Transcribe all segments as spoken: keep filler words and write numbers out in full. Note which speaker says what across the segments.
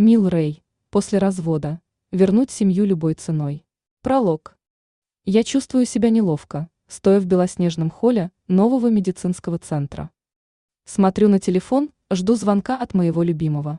Speaker 1: Мил Рэй. После развода. Вернуть семью любой ценой. Пролог. Я чувствую себя неловко, стоя в белоснежном холле нового медицинского центра. Смотрю на телефон, жду звонка от моего любимого.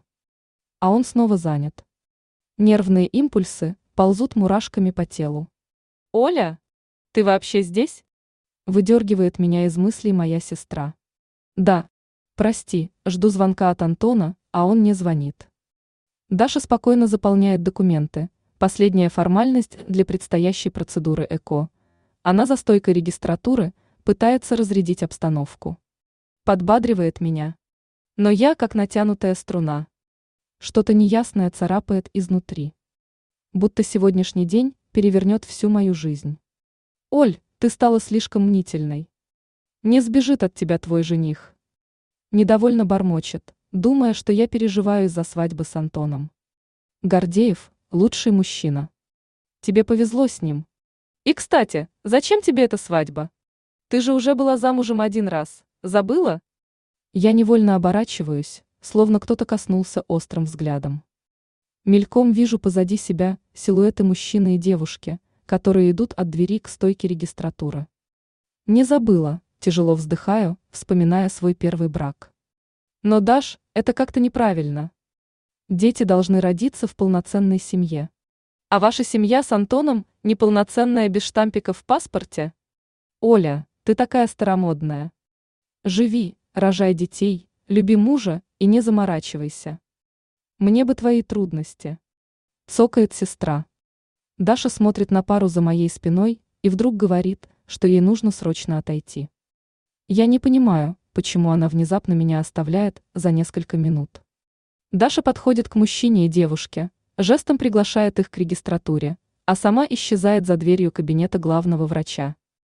Speaker 1: А он снова занят. Нервные импульсы ползут мурашками по телу. «Оля, ты вообще здесь?» Выдергивает меня из мыслей моя сестра. «Да. Прости, жду звонка от Антона, а он не звонит». Даша спокойно заполняет документы, последняя формальность для предстоящей процедуры ЭКО. Она за стойкой регистратуры пытается разрядить обстановку. Подбадривает меня. Но я как натянутая струна. Что-то неясное царапает изнутри. Будто сегодняшний день перевернет всю мою жизнь. «Оль, ты стала слишком мнительной. Не сбежит от тебя твой жених». Недовольно бормочет, думая, что я переживаю из-за свадьбы с Антоном. Гордеев – лучший мужчина. Тебе повезло с ним. И, кстати, зачем тебе эта свадьба? Ты же уже была замужем один раз. Забыла? Я невольно оборачиваюсь, словно кто-то коснулся острым взглядом. Мельком вижу позади себя силуэты мужчины и девушки, которые идут от двери к стойке регистратуры. Не забыла, тяжело вздыхаю, вспоминая свой первый брак. Но, Даш, это как-то неправильно. Дети должны родиться в полноценной семье. А ваша семья с Антоном неполноценная без штампика в паспорте? Оля, ты такая старомодная. Живи, рожай детей, люби мужа и не заморачивайся. Мне бы твои трудности. Цокает сестра. Даша смотрит на пару за моей спиной и вдруг говорит, что ей нужно срочно отойти. Я не понимаю, почему она внезапно меня оставляет за несколько минут. Даша подходит к мужчине и девушке, жестом приглашает их к регистратуре, а сама исчезает за дверью кабинета главного врача.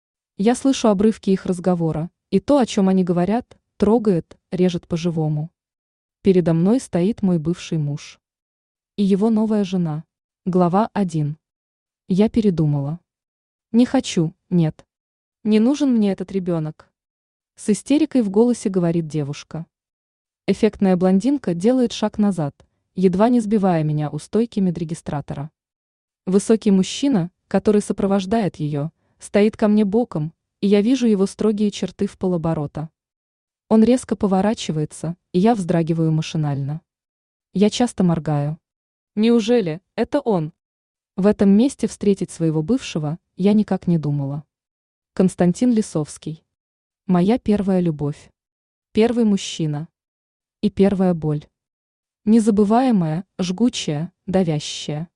Speaker 1: Я слышу обрывки их разговора, и то, о чем они говорят, трогает, режет по-живому. Передо мной стоит мой бывший муж. И его новая жена. Глава один. Я передумала. Не хочу, нет. Не нужен мне этот ребенок. С истерикой в голосе говорит девушка. Эффектная блондинка делает шаг назад, едва не сбивая меня у стойки медрегистратора. Высокий мужчина, который сопровождает ее, стоит ко мне боком, и я вижу его строгие черты в полоборота. Он резко поворачивается, и я вздрагиваю машинально. Я часто моргаю. Неужели это он? В этом месте встретить своего бывшего я никак не думала. Константин Лисовский. Моя первая любовь. Первый мужчина. И первая боль. Незабываемая, жгучая, давящая.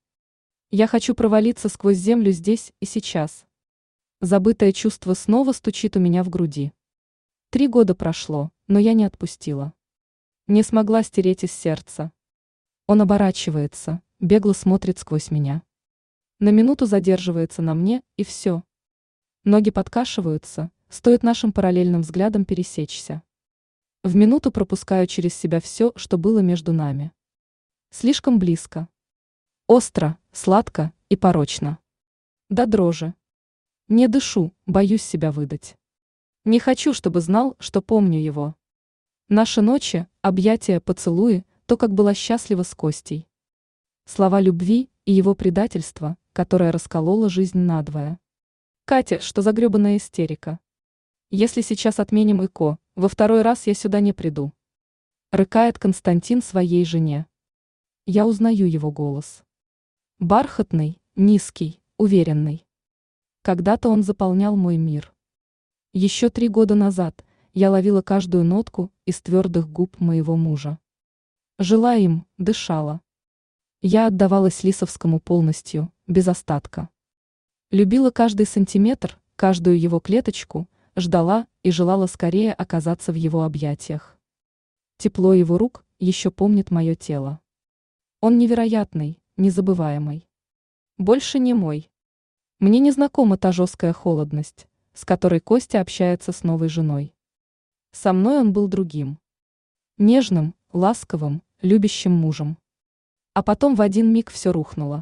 Speaker 1: Я хочу провалиться сквозь землю здесь и сейчас. Забытое чувство снова стучит у меня в груди. Три года прошло, но я не отпустила. Не смогла стереть из сердца. Он оборачивается, бегло смотрит сквозь меня. На минуту задерживается на мне, и все. Ноги подкашиваются, стоит нашим параллельным взглядам пересечься. В минуту пропускаю через себя все, что было между нами. Слишком близко. Остро, сладко и порочно. До дрожи. Не дышу, боюсь себя выдать. Не хочу, чтобы знал, что помню его. Наши ночи, объятия, поцелуи, то, как была счастлива с Костей. Слова любви и его предательство, которое раскололо жизнь надвое. Катя, что за гребаная истерика? Если сейчас отменим ЭКО, во второй раз я сюда не приду. Рыкает Константин своей жене. Я узнаю его голос. Бархатный, низкий, уверенный. Когда-то он заполнял мой мир. Еще три года назад я ловила каждую нотку из твердых губ моего мужа. Жила им, дышала. Я отдавалась Лисовскому полностью, без остатка. Любила каждый сантиметр, каждую его клеточку, ждала и желала скорее оказаться в его объятиях. Тепло его рук еще помнит мое тело. Он невероятный, незабываемый. Больше не мой. Мне не знакома та жесткая холодность, с которой Костя общается с новой женой. Со мной он был другим. Нежным, ласковым, любящим мужем. А потом в один миг все рухнуло.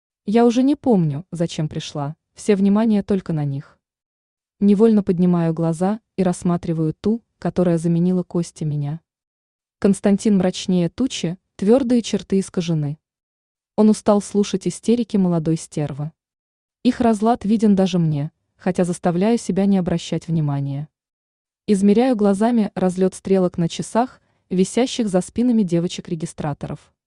Speaker 1: Я уже не помню, зачем пришла, все внимание только на них. Невольно поднимаю глаза и рассматриваю ту, которая заменила Косте меня. Константин мрачнее тучи, твердые черты искажены. Он устал слушать истерики молодой стервы. Их разлад виден даже мне, хотя заставляю себя не обращать внимания. Измеряю глазами разлет стрелок на часах, висящих за спинами девочек-регистраторов.